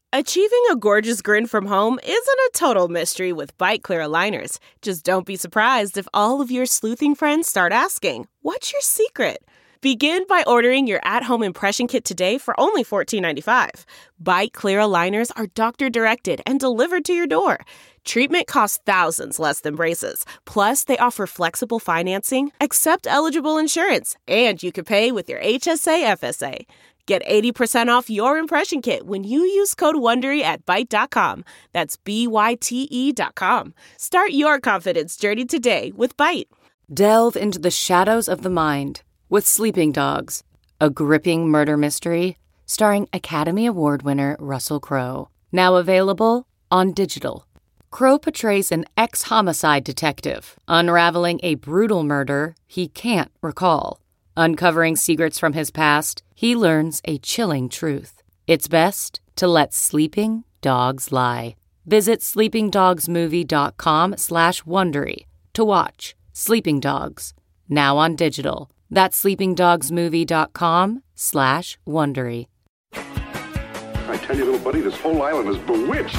Achieving a gorgeous grin from home isn't a total mystery with Byte Clear aligners. Just don't be surprised if all of your sleuthing friends start asking, "What's your secret?" Begin by ordering your at-home impression kit today for only $14.95. Byte Clear aligners are doctor-directed and delivered to your door. Treatment costs thousands less than braces. Plus, they offer flexible financing, accept eligible insurance, and you can pay with your HSA FSA. Get 80% off your impression kit when you use code WONDERY at Byte.com. That's BYTE.com. Start your confidence journey today with Byte. Delve into the shadows of the mind with Sleeping Dogs, a gripping murder mystery starring Academy Award winner Russell Crowe. Now available on digital. Crowe portrays an ex-homicide detective unraveling a brutal murder he can't recall. Uncovering secrets from his past, he learns a chilling truth. It's best to let sleeping dogs lie. Visit sleepingdogsmovie.com/Wondery to watch Sleeping Dogs, now on digital. That's sleepingdogsmovie.com/Wondery. I tell you, little buddy, this whole island is bewitched.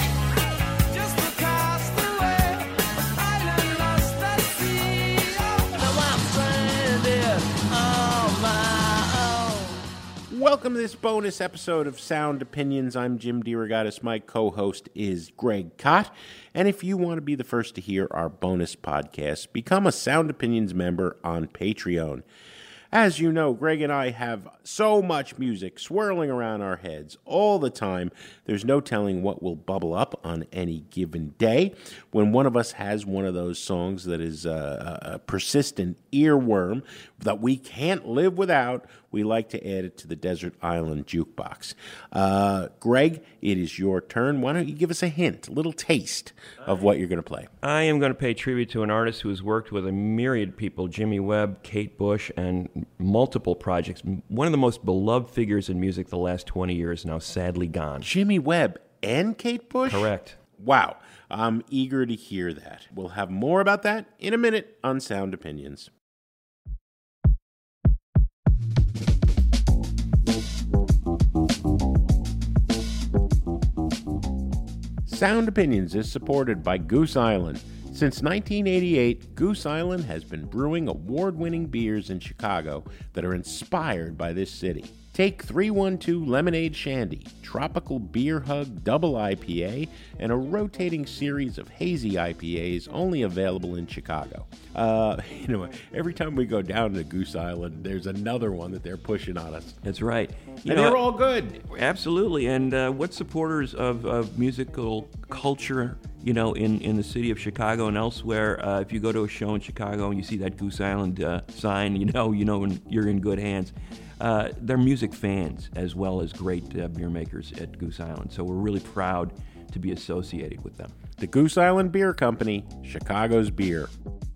Welcome to this bonus episode of Sound Opinions. I'm Jim DeRogatis. My co-host is Greg Kot. And if you want to be the first to hear our bonus podcast, become a Sound Opinions member on Patreon. As you know, Greg and I have so much music swirling around our heads all the time. There's no telling what will bubble up on any given day. When one of us has one of those songs that is a persistent earworm that we can't live without, we like to add it to the Desert Island Jukebox. Greg, it is your turn. Why don't you give us a hint, a little taste of what you're going to play? I am going to pay tribute to an artist who has worked with a myriad people, Jimmy Webb, Kate Bush, and multiple projects. One of the most beloved figures in music the last 20 years, now sadly gone. Jimmy Webb and Kate Bush? Correct. Wow. I'm eager to hear that. We'll have more about that in a minute on Sound Opinions. Sound Opinions is supported by Goose Island. Since 1988, Goose Island has been brewing award-winning beers in Chicago that are inspired by this city. Take 312 Lemonade Shandy, Tropical Beer Hug Double IPA, and a rotating series of hazy IPAs only available in Chicago. Every time we go down to Goose Island, there's another one that they're pushing on us. That's right. They're all good. Absolutely. And what supporters of musical culture, in the city of Chicago and elsewhere, if you go to a show in Chicago and you see that Goose Island sign, you're in good hands. They're music fans as well as great beer makers at Goose Island. So we're really proud to be associated with them. The Goose Island Beer Company, Chicago's beer.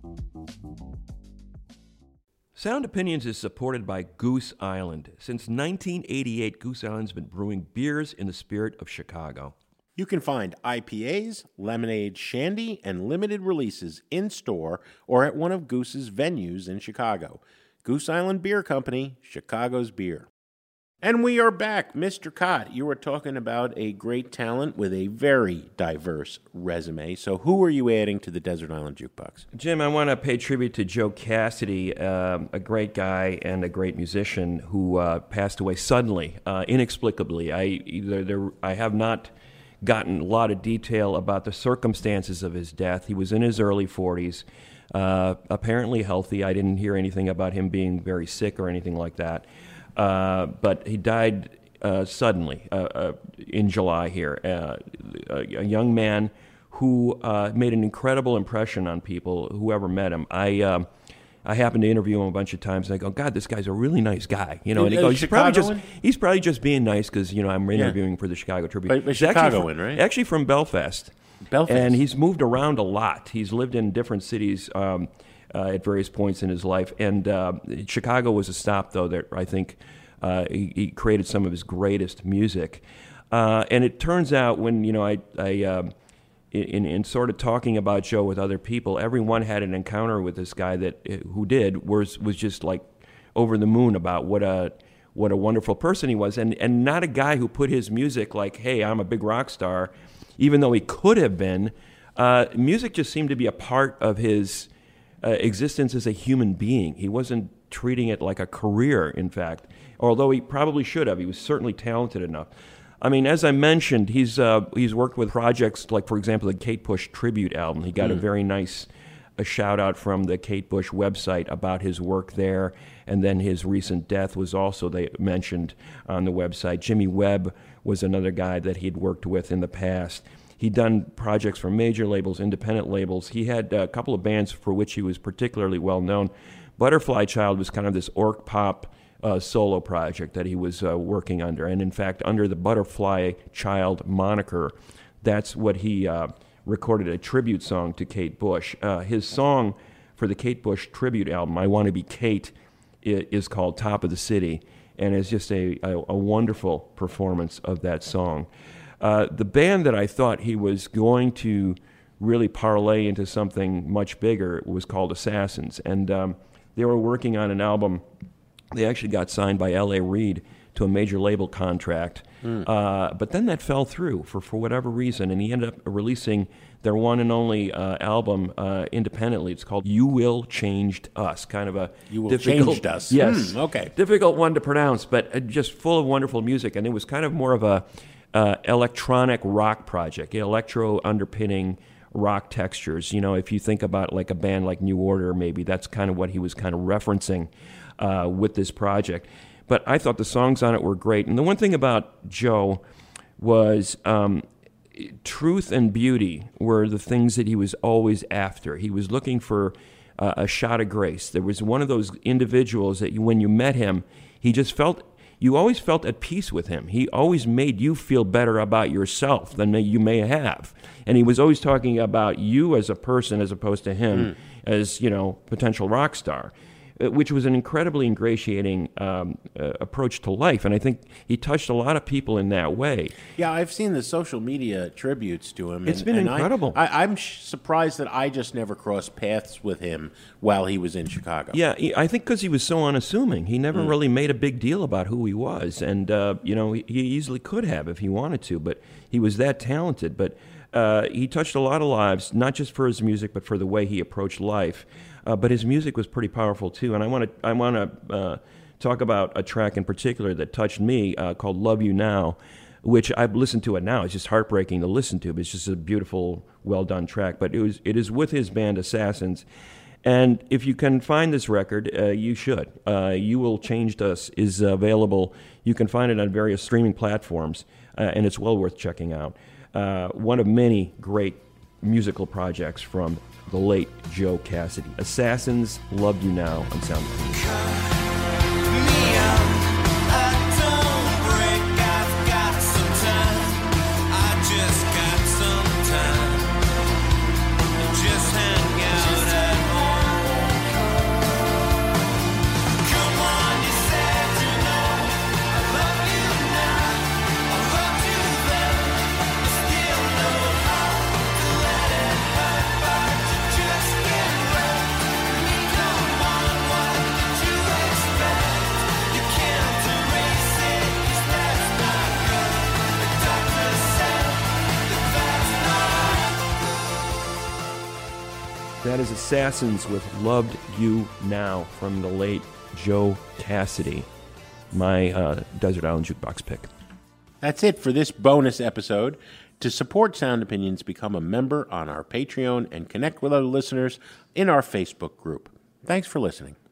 Sound Opinions is supported by Goose Island. Since 1988, Goose Island's been brewing beers in the spirit of Chicago. You can find IPAs, lemonade, shandy, and limited releases in-store or at one of Goose's venues in Chicago. Goose Island Beer Company, Chicago's beer. And we are back. Mr. Kot, you were talking about a great talent with a very diverse resume. So who are you adding to the Desert Island Jukebox? Jim, I want to pay tribute to Joe Cassidy, a great guy and a great musician who passed away suddenly, inexplicably. I have not gotten a lot of detail about the circumstances of his death. He was in his early 40s. Apparently healthy. I didn't hear anything about him being very sick or anything like that. But he died suddenly in July here. A young man who made an incredible impression on people, whoever met him. I happened to interview him a bunch of times, and I go, God, this guy's a really nice guy. And he goes, he's probably just being nice because, I'm interviewing for the Chicago Tribune. But Chicagoan, right? Actually from Belfast. And he's moved around a lot. He's lived in different cities at various points in his life. And Chicago was a stop, though, that I think he created some of his greatest music. And it turns out when, in sort of talking about Joe with other people, everyone had an encounter with this guy that was just like over the moon about what what a wonderful person he was, and not a guy who put his music like, hey, I'm a big rock star, even though he could have been. Music just seemed to be a part of his existence as a human being. He wasn't treating it like a career, in fact, although he probably should have. He was certainly talented enough. I mean, as I mentioned, he's worked with projects like, for example, the Kate Bush tribute album. He got a very nice shout out from the Kate Bush website about his work there, and then his recent death was also they mentioned on the website. Jimmy Webb was another guy that he'd worked with in the past. He'd done projects for major labels, independent labels. He had a couple of bands for which he was particularly well known. Butterfly Child was kind of this orc pop solo project that he was working under, and in fact, under the Butterfly Child moniker, that's what he recorded a tribute song to Kate Bush. His song for the Kate Bush tribute album, I Want to Be Kate, is called Top of the City, and it's just a wonderful performance of that song. The band that I thought he was going to really parlay into something much bigger was called Assassins, and they were working on an album. They actually got signed by L.A. Reid to a major label contract, but then that fell through for whatever reason, and he ended up releasing their one and only album independently. It's called You Will Changed Us, kind of a Changed Us. Yes, okay, difficult one to pronounce, but just full of wonderful music, and it was kind of more of a electronic rock project, electro underpinning rock textures. You know, if you think about like a band like New Order, maybe that's kind of what he was kind of referencing with this project. But I thought the songs on it were great. And the one thing about Joe was truth and beauty were the things that he was always after. He was looking for a shot of grace. There was one of those individuals that when you met him, you always felt at peace with him. He always made you feel better about yourself than you may have. And he was always talking about you as a person as opposed to him as, potential rock star, which was an incredibly ingratiating approach to life. And I think he touched a lot of people in that way. Yeah, I've seen the social media tributes to him. It's been incredible. I'm surprised that I just never crossed paths with him while he was in Chicago. Yeah, I think because he was so unassuming. He never really made a big deal about who he was. And, he easily could have if he wanted to, but he was that talented. But he touched a lot of lives, not just for his music, but for the way he approached life. But his music was pretty powerful too, and I want to talk about a track in particular that touched me called "Love You Now," which I've listened to it now. It's just heartbreaking to listen to, but it's just a beautiful, well done track. But it is with his band Assassins, and if you can find this record, you should. "You Will Changed Us" is available. You can find it on various streaming platforms, and it's well worth checking out. One of many great musical projects from the late Joe Cassidy. Assassins, Love You Now on Sound Opinions. That is Assassins with Loved You Now from the late Joe Cassidy, my Desert Island Jukebox pick. That's it for this bonus episode. To support Sound Opinions, become a member on our Patreon and connect with other listeners in our Facebook group. Thanks for listening.